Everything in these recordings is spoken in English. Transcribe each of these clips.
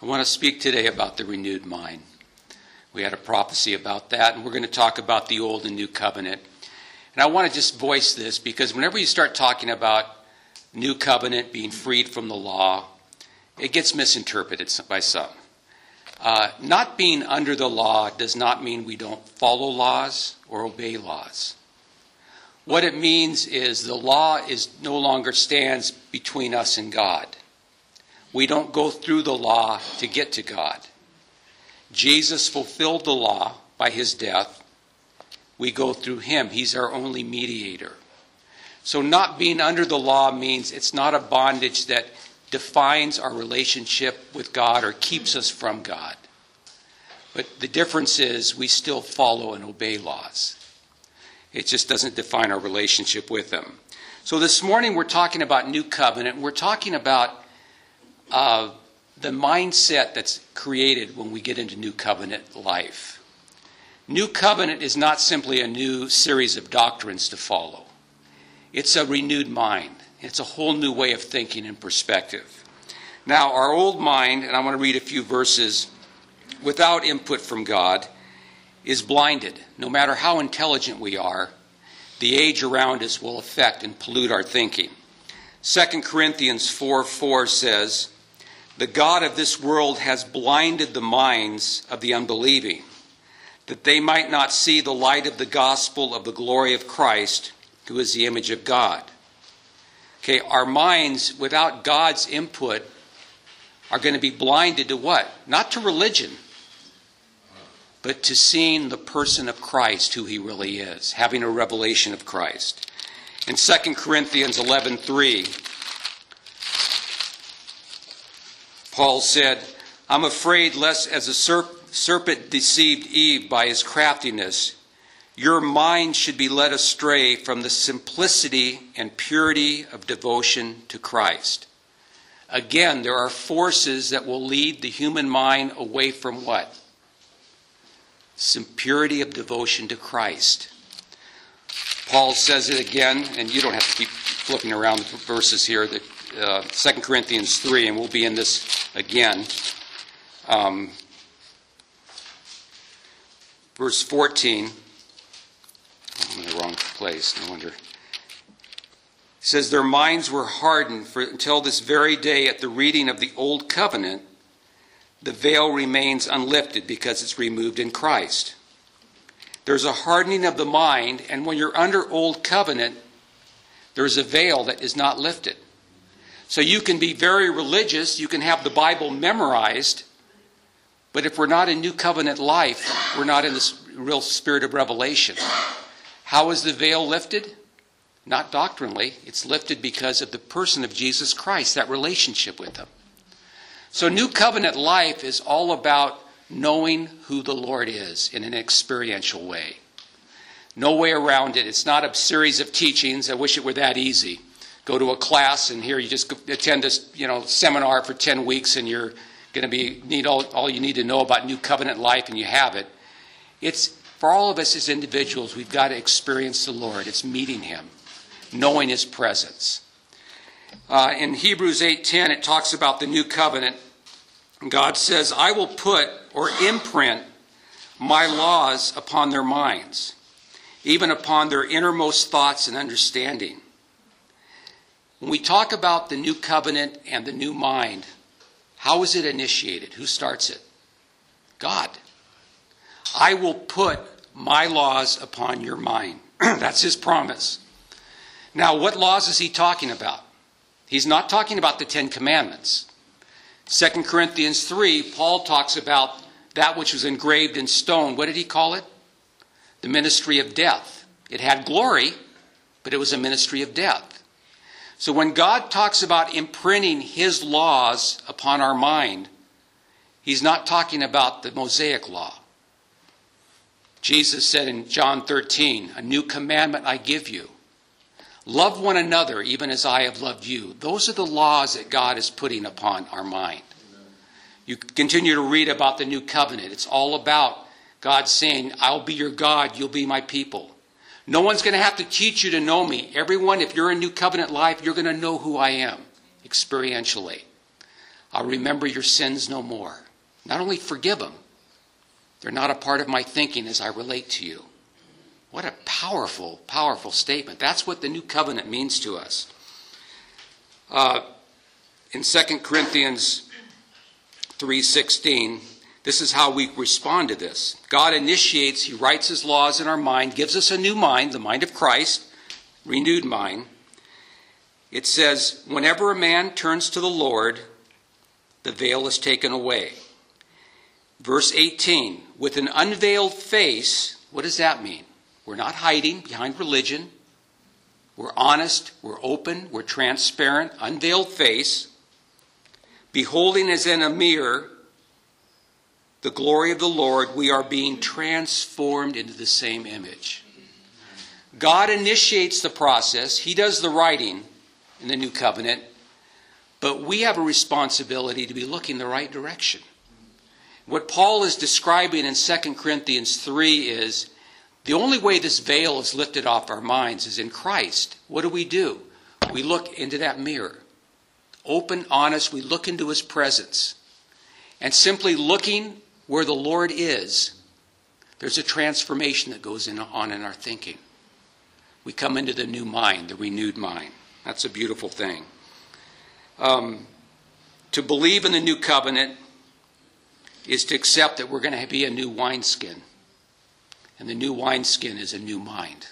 I want to speak today about the renewed mind. We had a prophecy about that, and we're going to talk about the Old and New Covenant. And I want to just voice this because whenever you start talking about New Covenant being freed from the law, it gets misinterpreted by some. Not being under the law does not mean we don't follow laws or obey laws. What it means is the law no longer stands between us and God. We don't go through the law to get to God. Jesus fulfilled the law by his death. We go through him. He's our only mediator. So not being under the law means it's not a bondage that defines our relationship with God or keeps us from God. But the difference is we still follow and obey laws. It just doesn't define our relationship with them. So this morning we're talking about New Covenant. We're talking about the mindset that's created when we get into New Covenant life. New Covenant is not simply a new series of doctrines to follow. It's a renewed mind. It's a whole new way of thinking and perspective. Now, our old mind, and I want to read a few verses, without input from God, is blinded. No matter how intelligent we are, the age around us will affect and pollute our thinking. 2 Corinthians 4:4 says, "The God of this world has blinded the minds of the unbelieving, that they might not see the light of the gospel of the glory of Christ, who is the image of God." Okay, our minds, without God's input, are going to be blinded to what? Not to religion, but to seeing the person of Christ, who he really is, having a revelation of Christ. In 2 Corinthians 11:3, Paul said, "I'm afraid lest as a serpent deceived Eve by his craftiness, your mind should be led astray from the simplicity and purity of devotion to Christ." Again, there are forces that will lead the human mind away from what? Some purity of devotion to Christ. Paul says it again, and you don't have to keep flipping around the verses here, 2 Corinthians 3, and we'll be in this again. Verse 14. I'm in the wrong place, no wonder. It says, "Their minds were hardened, for until this very day at the reading of the Old Covenant, the veil remains unlifted because it's removed in Christ." There's a hardening of the mind, and when you're under Old Covenant, there's a veil that is not lifted. So you can be very religious, you can have the Bible memorized, but if we're not in New Covenant life, we're not in the real spirit of revelation. How is the veil lifted? Not doctrinally. It's lifted because of the person of Jesus Christ, that relationship with him. So New Covenant life is all about knowing who the Lord is in an experiential way. No way around it. It's not a series of teachings. I wish it were that easy. Go to a class and here you just attend this, seminar for 10 weeks and you're going to need all you need to know about New Covenant life and you have it. It's for all of us as individuals, we've got to experience the Lord. It's meeting him, knowing his presence. In Hebrews 8:10, it talks about the New Covenant. God says, "I will put or imprint my laws upon their minds, even upon their innermost thoughts and understanding." When we talk about the New Covenant and the new mind, how is it initiated? Who starts it? God. "I will put my laws upon your mind." That's his promise. Now, what laws is he talking about? He's not talking about the 10 Commandments. 2 Corinthians 3, Paul talks about that which was engraved in stone. What did he call it? The ministry of death. It had glory, but it was a ministry of death. So when God talks about imprinting his laws upon our mind, he's not talking about the Mosaic law. Jesus said in John 13, "A new commandment I give you. Love one another even as I have loved you." Those are the laws that God is putting upon our mind. You continue to read about the New Covenant. It's all about God saying, "I'll be your God, you'll be my people." No one's going to have to teach you to know me. Everyone, if you're in New Covenant life, you're going to know who I am experientially. I'll remember your sins no more. Not only forgive them, they're not a part of my thinking as I relate to you. What a powerful, powerful statement. That's what the new covenant means to us. In 2 Corinthians 3:16, this is how we respond to this. God initiates, he writes his laws in our mind, gives us a new mind, the mind of Christ, renewed mind. It says, whenever a man turns to the Lord, the veil is taken away. Verse 18, with an unveiled face, what does that mean? We're not hiding behind religion. We're honest, we're open, we're transparent, unveiled face. Beholding as in a mirror the glory of the Lord, we are being transformed into the same image. God initiates the process. He does the writing in the new covenant. But we have a responsibility to be looking the right direction. What Paul is describing in 2 Corinthians 3 is the only way this veil is lifted off our minds is in Christ. What do? We look into that mirror. Open, honest, we look into his presence. And simply looking where the Lord is, there's a transformation that goes on in our thinking. We come into the new mind, the renewed mind. That's a beautiful thing. To believe in the new covenant is to accept that we're going to be a new wineskin. And the new wineskin is a new mind.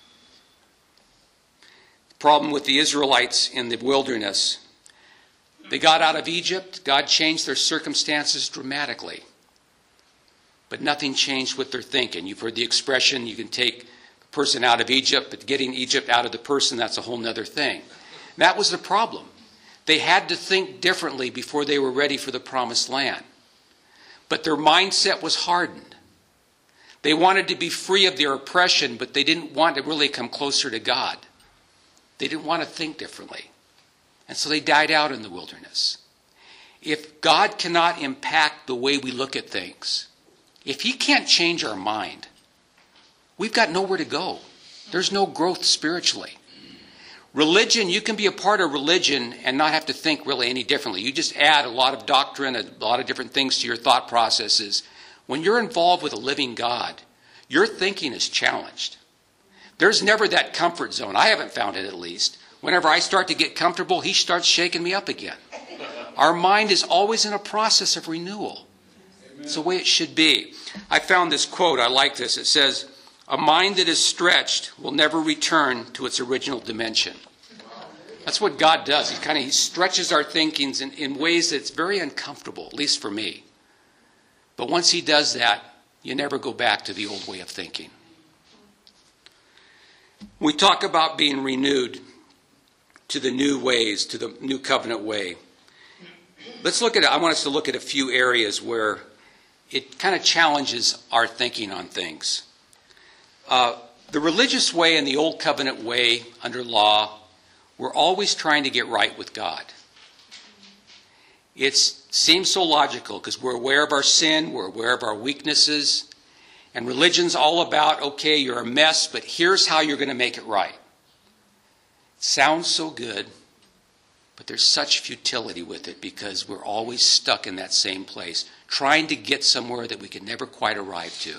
The problem with the Israelites in the wilderness, they got out of Egypt. God changed their circumstances dramatically. But nothing changed with their thinking. You've heard the expression, you can take the person out of Egypt, but getting Egypt out of the person, that's a whole other thing. And that was the problem. They had to think differently before they were ready for the promised land. But their mindset was hardened. They wanted to be free of their oppression, but they didn't want to really come closer to God. They didn't want to think differently. And so they died out in the wilderness. If God cannot impact the way we look at things, if he can't change our mind, we've got nowhere to go. There's no growth spiritually. Religion, you can be a part of religion and not have to think really any differently. You just add a lot of doctrine, a lot of different things to your thought processes. When you're involved with a living God, your thinking is challenged. There's never that comfort zone. I haven't found it, at least. Whenever I start to get comfortable, he starts shaking me up again. Our mind is always in a process of renewal. It's the way it should be. I found this quote. I like this. It says, a mind that is stretched will never return to its original dimension. That's what God does. He stretches our thinkings in ways that's very uncomfortable, at least for me. But once he does that, you never go back to the old way of thinking. We talk about being renewed to the new ways, to the new covenant way. Let's look at it. I want us to look at a few areas where it kind of challenges our thinking on things. The religious way and the old covenant way under law, we're always trying to get right with God. It seems so logical because we're aware of our sin, we're aware of our weaknesses, and religion's all about, okay, you're a mess, but here's how you're going to make it right. It sounds so good, but there's such futility with it because we're always stuck in that same place, trying to get somewhere that we can never quite arrive to.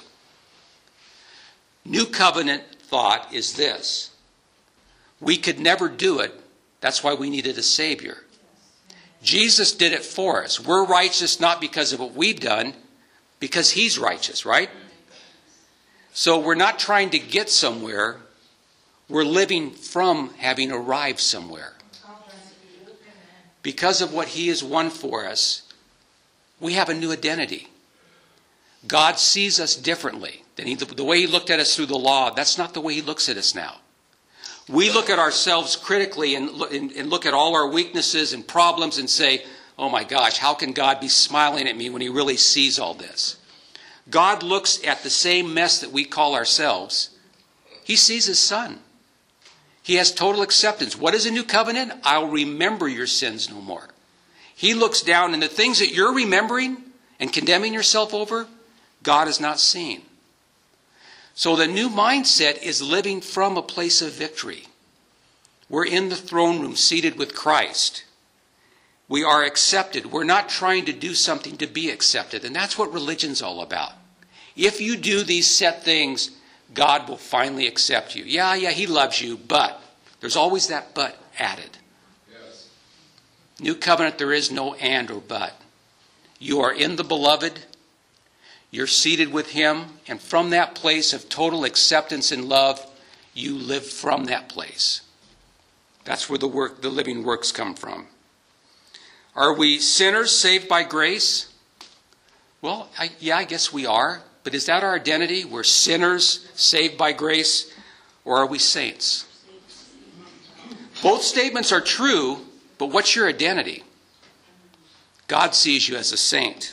New covenant thought is this. We could never do it. That's why we needed a Savior. Jesus did it for us. We're righteous not because of what we've done, because he's righteous, right? So we're not trying to get somewhere. We're living from having arrived somewhere. Because of what he has won for us, we have a new identity. God sees us differently. The way he looked at us through the law, that's not the way he looks at us now. We look at ourselves critically and look at all our weaknesses and problems and say, oh my gosh, how can God be smiling at me when he really sees all this? God looks at the same mess that we call ourselves. He sees his son. He has total acceptance. What is a new covenant? I'll remember your sins no more. He looks down and the things that you're remembering and condemning yourself over, God has not seen. So the new mindset is living from a place of victory. We're in the throne room seated with Christ. We are accepted. We're not trying to do something to be accepted. And that's what religion's all about. If you do these set things, God will finally accept you. Yeah, he loves you, but there's always that but added. Yes. New covenant, there is no and or but. You are in the beloved. You're seated with him. And from that place of total acceptance and love, you live from that place. That's where the living works come from. Are we sinners saved by grace? Well, I guess we are. But is that our identity? We're sinners saved by grace, or are we saints? Both statements are true, but what's your identity? God sees you as a saint.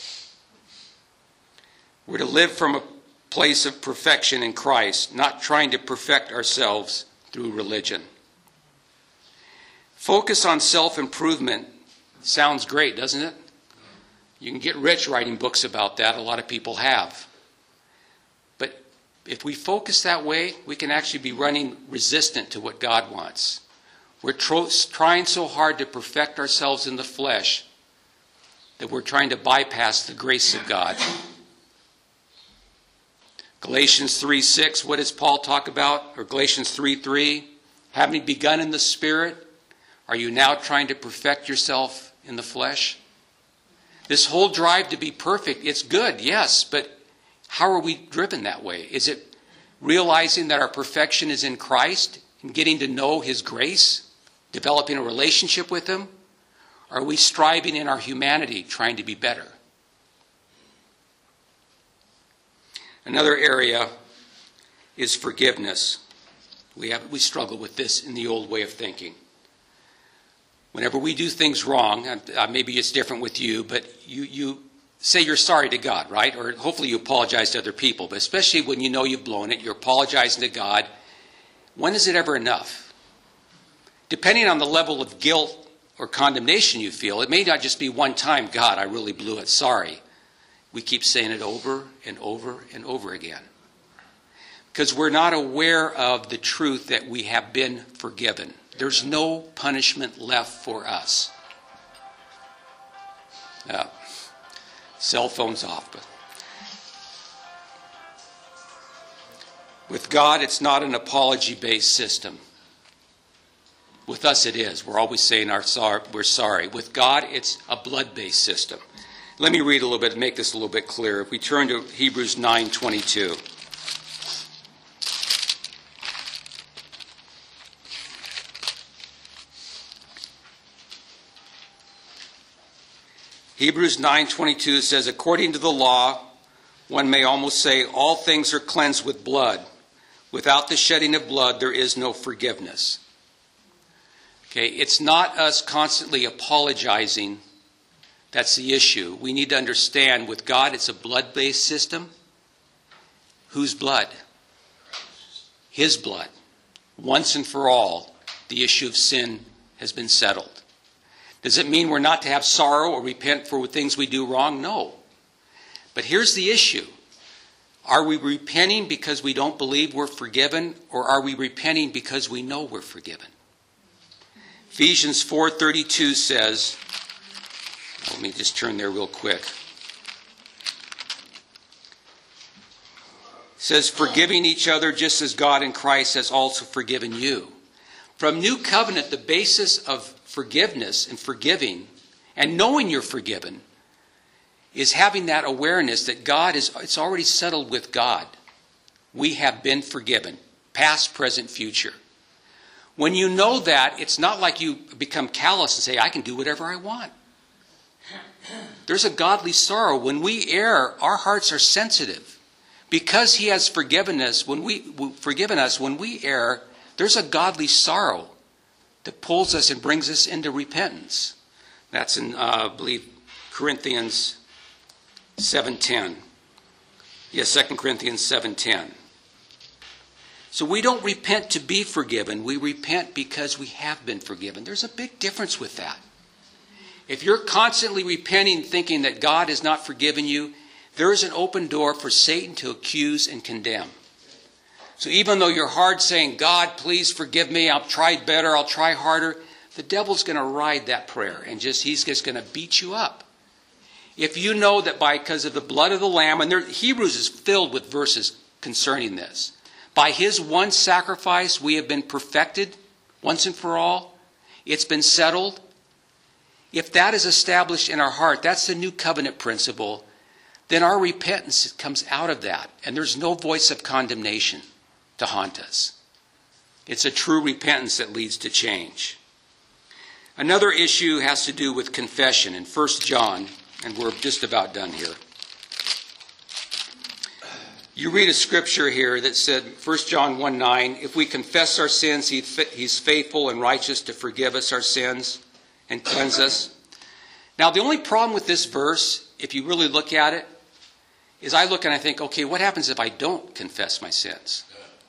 We're to live from a place of perfection in Christ, not trying to perfect ourselves through religion. Focus on self-improvement sounds great, doesn't it? You can get rich writing books about that. A lot of people have. But if we focus that way, we can actually be running resistant to what God wants. We're trying so hard to perfect ourselves in the flesh that we're trying to bypass the grace of God. Galatians 3:6, what does Paul talk about? Or Galatians 3:3, having begun in the Spirit, are you now trying to perfect yourself in the flesh? This whole drive to be perfect, it's good, yes, but how are we driven that way? Is it realizing that our perfection is in Christ and getting to know his grace, developing a relationship with him? Or are we striving in our humanity, trying to be better? Another area is forgiveness. We struggle with this in the old way of thinking. Whenever we do things wrong, maybe it's different with you, but you say you're sorry to God, right? Or hopefully you apologize to other people, but especially when you know you've blown it, you're apologizing to God. When is it ever enough? Depending on the level of guilt or condemnation you feel, it may not just be one time, God, I really blew it, sorry. We keep saying it over and over and over again. Because we're not aware of the truth that we have been forgiven. There's no punishment left for us. Cell phone's off. But with God, it's not an apology-based system. With us, it is. We're always saying we're sorry. With God, it's a blood-based system. Let me read a little bit, make this a little bit clearer. If we turn to Hebrews 9:22. Hebrews 9:22 says, according to the law, one may almost say all things are cleansed with blood. Without the shedding of blood, there is no forgiveness. Okay, it's not us constantly apologizing. That's the issue. We need to understand with God, it's a blood-based system. Whose blood? His blood. Once and for all, the issue of sin has been settled. Does it mean we're not to have sorrow or repent for things we do wrong? No. But here's the issue. Are we repenting because we don't believe we're forgiven, or are we repenting because we know we're forgiven? Ephesians 4:32 says, let me just turn there real quick. It says, forgiving each other just as God in Christ has also forgiven you. From New Covenant, the basis of forgiveness and forgiving and knowing you're forgiven is having that awareness that it's already settled with God. We have been forgiven, past, present, future. When you know that, it's not like you become callous and say, I can do whatever I want. There's a godly sorrow. When we err, our hearts are sensitive. Because he has forgiven us, when we err, there's a godly sorrow that pulls us and brings us into repentance. That's in, I believe, Corinthians 7:10. Yes, 2 Corinthians 7:10. So we don't repent to be forgiven. We repent because we have been forgiven. There's a big difference with that. If you're constantly repenting thinking that God has not forgiven you, there is an open door for Satan to accuse and condemn. So even though you're hard saying, God, please forgive me, I'll try better, I'll try harder, the devil's going to ride that prayer and he's just going to beat you up. If you know that because of the blood of the Lamb, and Hebrews is filled with verses concerning this, by his one sacrifice we have been perfected once and for all. It's been settled. If that is established in our heart, that's the new covenant principle, then our repentance comes out of that. And there's no voice of condemnation to haunt us. It's a true repentance that leads to change. Another issue has to do with confession in 1 John, and we're just about done here. You read a scripture here that said, 1 John 1:9, if we confess our sins, he's faithful and righteous to forgive us our sins and cleanse us. Now, the only problem with this verse, if you really look at it, is I look and I think, okay, what happens if I don't confess my sins?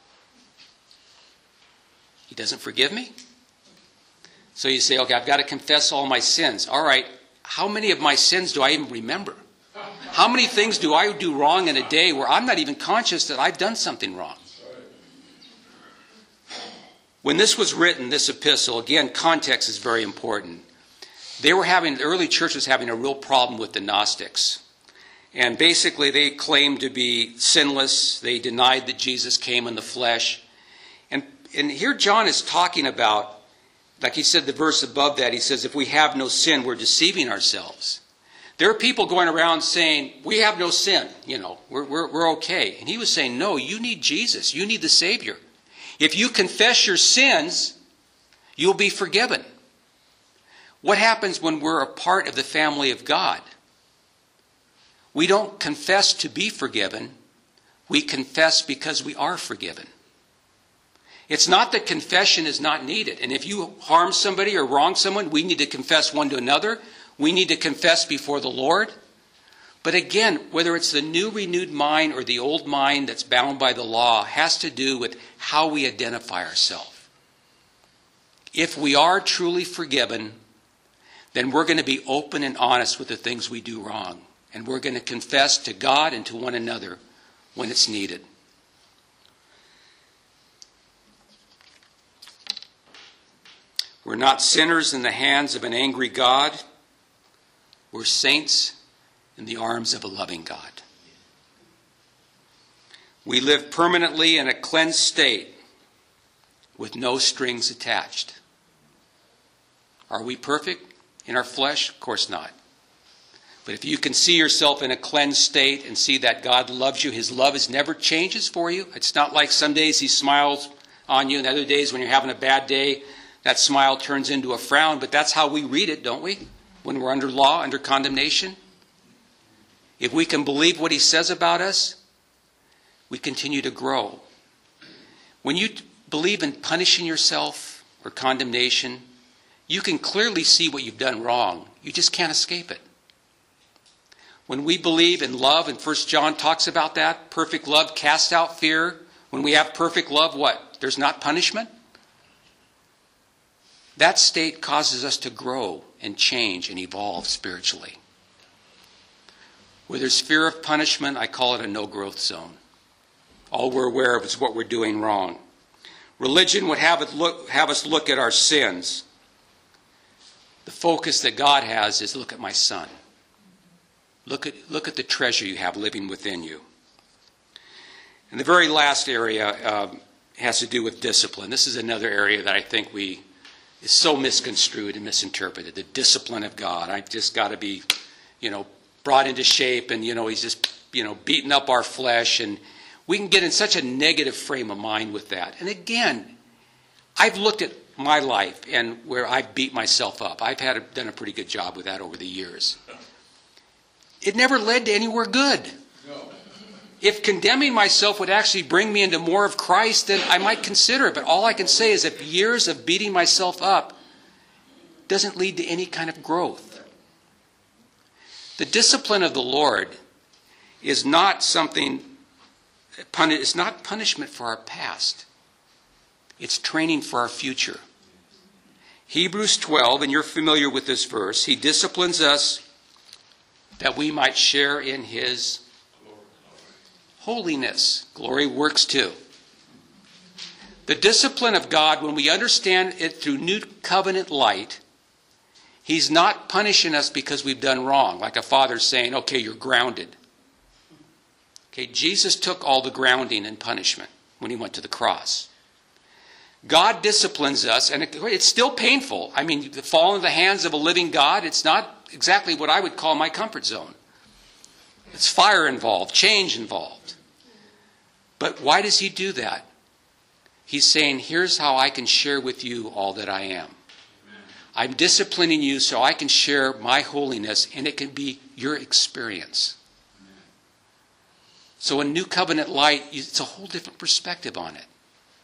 He doesn't forgive me? So you say, okay, I've got to confess all my sins. All right, how many of my sins do I even remember? How many things do I do wrong in a day where I'm not even conscious that I've done something wrong? When this was written, this epistle, again, context is very important. The early church was having a real problem with the Gnostics. And basically they claimed to be sinless. They denied that Jesus came in the flesh. And here John is talking about, like he said the verse above that, he says, if we have no sin, we're deceiving ourselves. There are people going around saying, we have no sin, we're okay. And he was saying, no, you need Jesus. You need the Savior. If you confess your sins, you'll be forgiven. What happens when we're a part of the family of God? We don't confess to be forgiven. We confess because we are forgiven. It's not that confession is not needed. And if you harm somebody or wrong someone, we need to confess one to another. We need to confess before the Lord. But again, whether it's the new renewed mind or the old mind that's bound by the law, has to do with how we identify ourselves. If we are truly forgiven, then we're going to be open and honest with the things we do wrong. And we're going to confess to God and to one another when it's needed. We're not sinners in the hands of an angry God. We're saints in the arms of a loving God. We live permanently in a cleansed state with no strings attached. Are we perfect in our flesh? Of course not. But if you can see yourself in a cleansed state and see that God loves you, his love is never changes for you. It's not like some days he smiles on you and other days when you're having a bad day, that smile turns into a frown. But that's how we read it, don't we? When we're under law, under condemnation. If we can believe what he says about us, we continue to grow. When you believe in punishing yourself or condemnation, you can clearly see what you've done wrong. You just can't escape it. When we believe in love, and 1 John talks about that, perfect love casts out fear. When we have perfect love, what? There's not punishment? That state causes us to grow and change and evolve spiritually. Where there's fear of punishment, I call it a no-growth zone. All we're aware of is what we're doing wrong. Religion would have us look at our sins. The focus that God has is look at my son. Look at the treasure you have living within you. And the very last area has to do with discipline. This is another area that I think is so misconstrued and misinterpreted. The discipline of God. I've just got to be, brought into shape, and he's just, beating up our flesh, and we can get in such a negative frame of mind with that. And again, I've looked at my life and where I've beat myself up. I've done a pretty good job with that over the years. It never led to anywhere good. No. If condemning myself would actually bring me into more of Christ, then I might consider it. But all I can say is if years of beating myself up doesn't lead to any kind of growth. The discipline of the Lord is not it's not punishment for our past. It's training for our future. Hebrews 12, and you're familiar with this verse, he disciplines us that we might share in his holiness. Glory works too. The discipline of God, when we understand it through new covenant light, he's not punishing us because we've done wrong, like a father saying, okay, you're grounded. Okay, Jesus took all the grounding and punishment when he went to the cross. God disciplines us, and it's still painful. I mean, to fall into the hands of a living God, it's not exactly what I would call my comfort zone. It's fire involved, change involved. But why does he do that? He's saying, here's how I can share with you all that I am. I'm disciplining you so I can share my holiness, and it can be your experience. So in New Covenant light, it's a whole different perspective on it.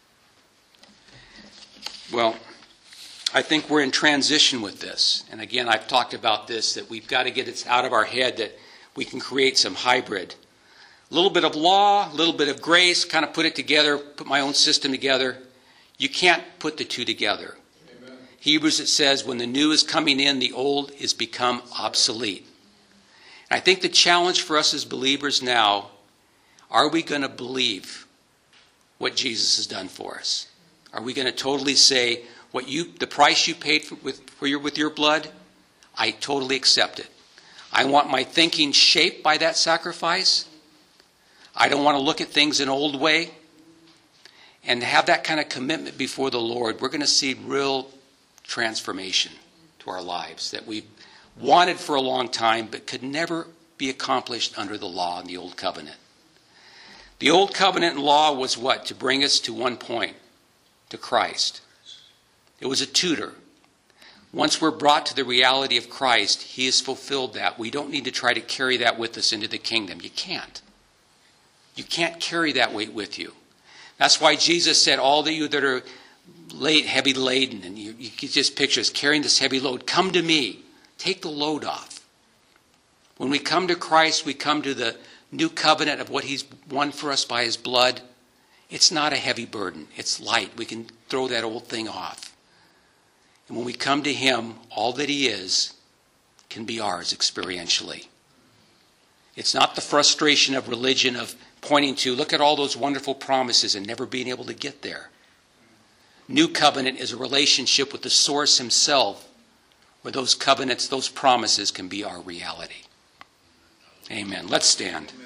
Well, I think we're in transition with this. And again, I've talked about this, that we've got to get it out of our head that we can create some hybrid. A little bit of law, a little bit of grace, kind of put it together, put my own system together. You can't put the two together. Amen. Hebrews, it says, when the new is coming in, the old is become obsolete. And I think the challenge for us as believers now, are we going to believe what Jesus has done for us? Are we going to totally say, the price you paid with your blood, I totally accept it. I want my thinking shaped by that sacrifice. I don't want to look at things an old way. And have that kind of commitment before the Lord, we're going to see real transformation to our lives that we've wanted for a long time but could never be accomplished under the law in the Old Covenant. The Old Covenant law was what? To bring us to one point, to Christ. It was a tutor. Once we're brought to the reality of Christ, he has fulfilled that. We don't need to try to carry that with us into the kingdom. You can't. You can't carry that weight with you. That's why Jesus said, all of you that are heavy laden, and you can just picture us carrying this heavy load, come to me. Take the load off. When we come to Christ, we come to the new covenant of what he's won for us by his blood. It's not a heavy burden. It's light. We can throw that old thing off. And when we come to him, all that he is can be ours experientially. It's not the frustration of religion of pointing to, look at all those wonderful promises and never being able to get there. New covenant is a relationship with the source himself, where those covenants, those promises can be our reality. Amen. Let's stand.